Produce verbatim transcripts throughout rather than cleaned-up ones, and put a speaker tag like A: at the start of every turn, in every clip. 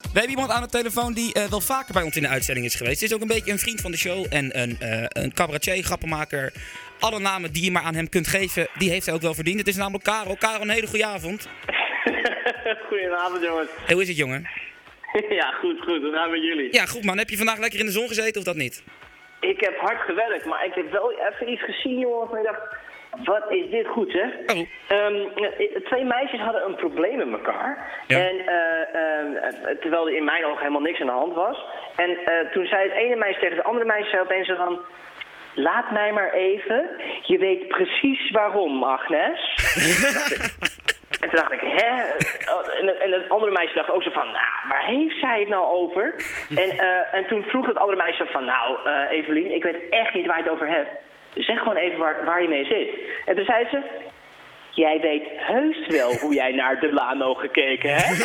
A: We hebben iemand aan de telefoon die uh, wel vaker bij ons in de uitzending is geweest. Het is ook een beetje een vriend van de show en een, uh, een cabaretier, grappenmaker. Alle namen die je maar aan hem kunt geven, die heeft hij ook wel verdiend. Het is namelijk Karel. Karel, een hele goede avond.
B: Goedenavond, jongens.
A: Hey, hoe is het, jongen?
B: Ja, goed, goed. Hoe gaan we met jullie?
A: Ja, goed man. Heb je vandaag lekker in de zon gezeten of dat niet?
B: Ik heb hard gewerkt, maar ik heb wel even iets gezien, jongen, waarvan ik dacht, wat is dit goed, hè?
A: Oh.
B: Um, twee meisjes hadden een probleem met elkaar.
A: Ja.
B: En uh, uh, terwijl er in mijn ogen helemaal niks aan de hand was. En uh, toen zei het ene meisje tegen het andere meisje, zei opeens zo van, laat mij maar even, je weet precies waarom, Agnes. En toen dacht ik, hè? En, en het andere meisje dacht ook zo van, nou, waar heeft zij het nou over? En, uh, en toen vroeg het andere meisje van, nou, uh, Evelien, ik weet echt niet waar je het over hebt. Zeg gewoon even waar, waar je mee zit. En toen zei ze, jij weet heus wel hoe jij naar Delano gekeken hebt.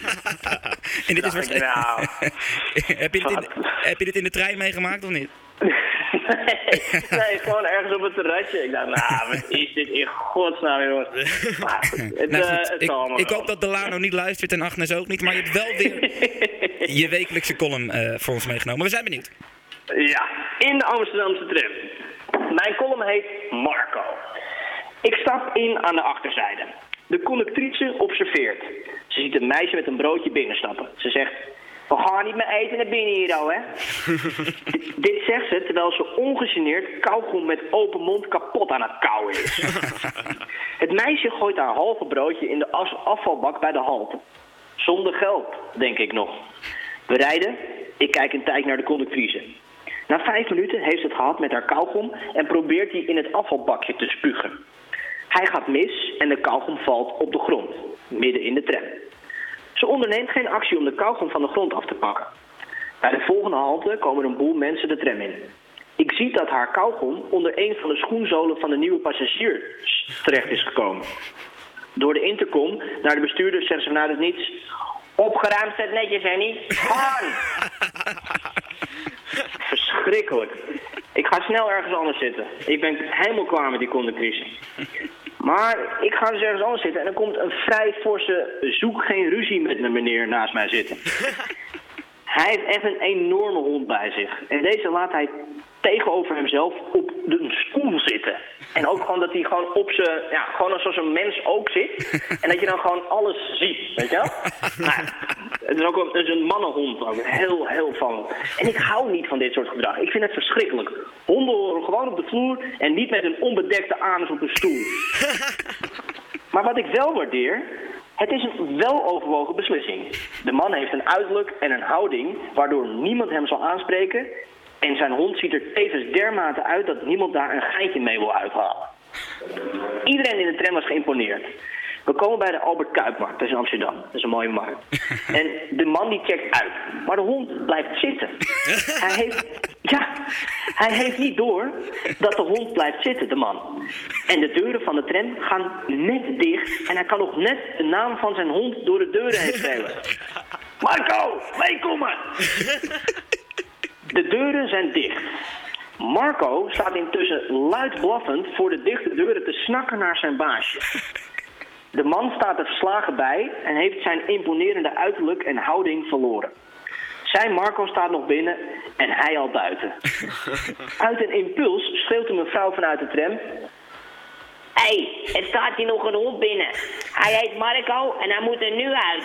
A: En dit is
B: dacht ik, nou,
A: heb, je dit in, heb je dit in de trein meegemaakt of niet?
B: nee, nee, gewoon ergens op het terrasje. Ik dacht, nou, wat is dit in godsnaam, jongens. Maar het,
A: nou,
B: uh,
A: goed,
B: het
A: ik,
B: zal
A: ik hoop dat Delano niet luistert en Agnes ook niet, maar je hebt wel weer je wekelijkse column uh, voor ons meegenomen. We zijn benieuwd.
B: Ja, in de Amsterdamse tram. Mijn column heet Marco. Ik stap in aan de achterzijde. De conductrice observeert. Ze ziet een meisje met een broodje binnenstappen. Ze zegt, we gaan niet meer eten naar binnen hier al, hè? D- dit zegt ze terwijl ze ongegeneerd kauwgom met open mond kapot aan het kauwen is. Het meisje gooit haar halve broodje in de as- afvalbak bij de halte. Zonder geld, denk ik nog. We rijden. Ik kijk een tijd naar de conductrice. Na vijf minuten heeft ze het gehad met haar kauwgom en probeert die in het afvalbakje te spugen. Hij gaat mis en de kauwgom valt op de grond, midden in de tram. Ze onderneemt geen actie om de kauwgom van de grond af te pakken. Bij de volgende halte komen een boel mensen de tram in. Ik zie dat haar kauwgom onder een van de schoenzolen van de nieuwe passagiers terecht is gekomen. Door de intercom naar de bestuurder zegt ze vanuit het niets, opgeruimd staat netjes, hè niet? Gaan! Verschrikkelijk. Ik ga snel ergens anders zitten. Ik ben helemaal klaar met die conductrice. Maar ik ga dus ergens anders zitten en dan komt een vrij forse zoek geen ruzie met een meneer naast mij zitten. Hij heeft echt een enorme hond bij zich. En deze laat hij tegenover hemzelf op een stoel zitten. En ook gewoon dat hij gewoon op zijn, ja, gewoon zoals een mens ook zit. En dat je dan gewoon alles ziet, weet je wel? Nou, het is ook een, het is een mannenhond, ook heel, heel van. En ik hou niet van dit soort gedrag. Ik vind het verschrikkelijk. Honden horen gewoon op de vloer en niet met een onbedekte anus op een stoel. Maar wat ik wel waardeer, het is een weloverwogen beslissing. De man heeft een uiterlijk en een houding waardoor niemand hem zal aanspreken. En zijn hond ziet er tevens dermate uit dat niemand daar een geintje mee wil uithalen. Iedereen in de tram was geïmponeerd. We komen bij de Albert Kuipmarkt, dat is in Amsterdam. Dat is een mooie markt. En de man die checkt uit. Maar de hond blijft zitten. Hij heeft, ja, hij heeft niet door dat de hond blijft zitten, de man. En de deuren van de tram gaan net dicht. En hij kan nog net de naam van zijn hond door de deuren heen schreeuwen. Marco, meekomen! De deuren zijn dicht. Marco staat intussen luid blaffend voor de dichte deuren te snakken naar zijn baasje. De man staat er verslagen bij en heeft zijn imponerende uiterlijk en houding verloren. Zijn Marco staat nog binnen en hij al buiten. Uit een impuls schreeuwt een mevrouw vanuit de tram. Hé, hey, er staat hier nog een hond binnen. Hij heet Marco en hij moet er nu uit.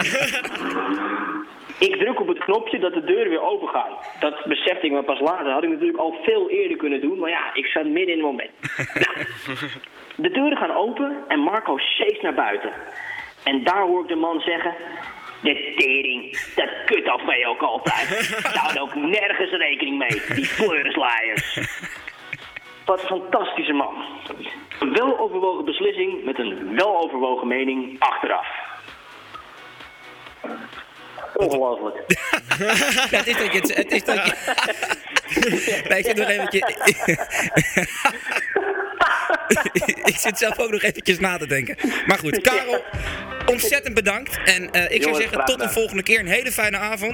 B: Ik druk op het knopje dat de deuren weer open gaan. Dat besefte ik me pas later. Dat had ik natuurlijk al veel eerder kunnen doen. Maar ja, ik zat midden in het moment. Nou, de deuren gaan open en Marco sjeest naar buiten. En daar hoor ik de man zeggen... De tering, dat kut af mee ook altijd. Daar houdt ook nergens rekening mee, die pleurenslaaiers. Wat een fantastische man. Een weloverwogen beslissing met een weloverwogen mening achteraf. Ongelooflijk.
A: Ja, het is dat je... Het, het is dat je... Nee, ik zit nog eventjes... Ik zit zelf ook nog eventjes na te denken. Maar goed, Karel, ontzettend bedankt. En uh, ik zou
B: Jongens,
A: zeggen, tot de
B: gedaan.
A: volgende keer. Een hele fijne avond.